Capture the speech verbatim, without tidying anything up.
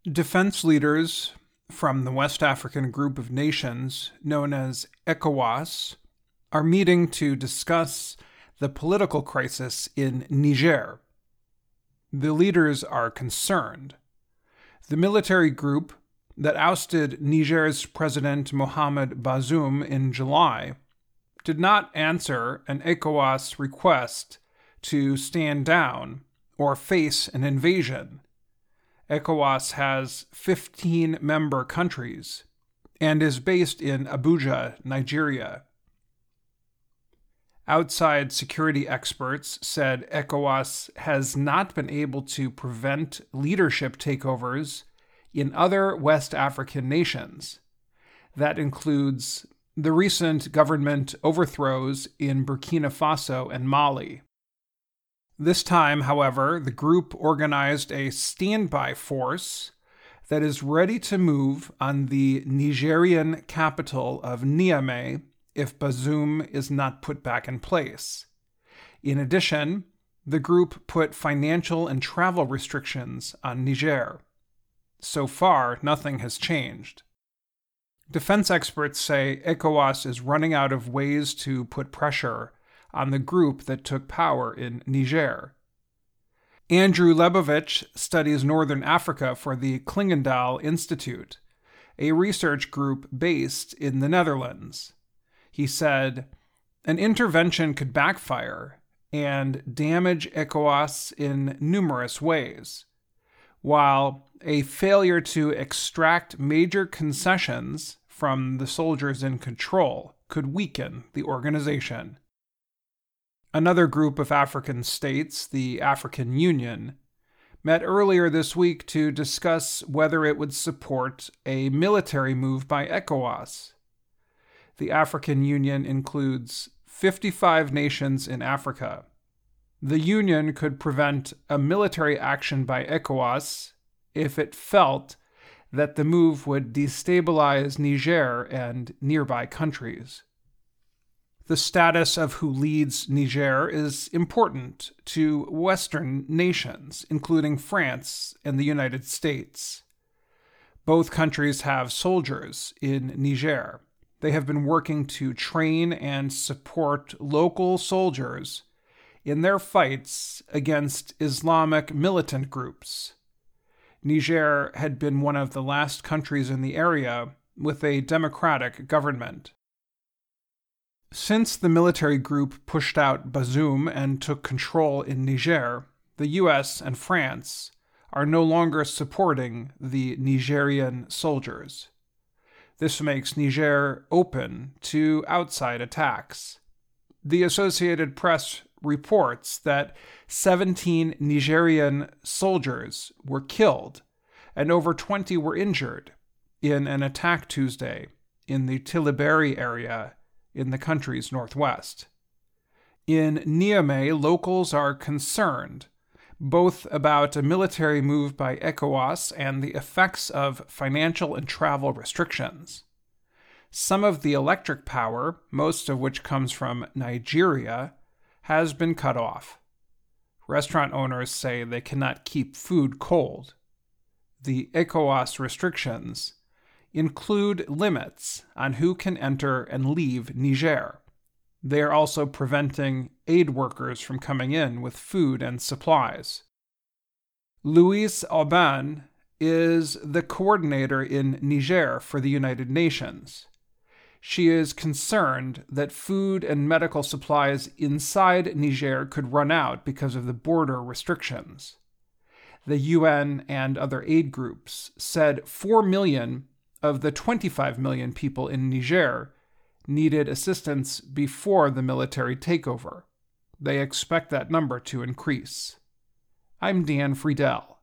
Defense leaders from the West African group of nations known as ECOWAS are meeting to discuss the political crisis in Niger. The leaders are concerned. The military group that ousted Niger's President Mohamed Bazoum in July did not answer an ECOWAS request to stand down or face an invasion. ECOWAS has fifteen member countries and is based in Abuja, Nigeria. Outside security experts said ECOWAS has not been able to prevent leadership takeovers in other West African nations. That includes the recent government overthrows in Burkina Faso and Mali. This time, however, the group organized a standby force that is ready to move on the Nigerian capital of Niamey if Bazoum is not put back in place. In addition, the group put financial and travel restrictions on Niger. So far, nothing has changed. Defense experts say ECOWAS is running out of ways to put pressure on the group that took power in Niger. Andrew Lebovich studies Northern Africa for the Klingendahl Institute, a research group based in the Netherlands. He said, an intervention could backfire and damage ECOWAS in numerous ways, while a failure to extract major concessions from the soldiers in control could weaken the organization. Another group of African states, the African Union, met earlier this week to discuss whether it would support a military move by ECOWAS. The African Union includes fifty-five nations in Africa. The Union could prevent a military action by ECOWAS if it felt that the move would destabilize Niger and nearby countries. The status of who leads Niger is important to Western nations, including France and the United States. Both countries have soldiers in Niger. They have been working to train and support local soldiers in their fights against Islamic militant groups. Niger had been one of the last countries in the area with a democratic government. Since the military group pushed out Bazoum and took control in Niger, the U S and France are no longer supporting the Nigerian soldiers. This makes Niger open to outside attacks. The Associated Press reports that seventeen Nigerian soldiers were killed and over twenty were injured in an attack Tuesday in the Tillabéri area in the country's northwest. In Niamey, locals are concerned both about a military move by ECOWAS and the effects of financial and travel restrictions. Some of the electric power, most of which comes from Nigeria, has been cut off. Restaurant owners say they cannot keep food cold. The ECOWAS restrictions include limits on who can enter and leave Niger. They are also preventing aid workers from coming in with food and supplies. Louise Aubin is the coordinator in Niger for the United Nations. She is concerned that food and medical supplies inside Niger could run out because of the border restrictions. The U N and other aid groups said four million of the twenty-five million people in Niger needed assistance before the military takeover. They expect that number to increase. I'm Dan Friedel.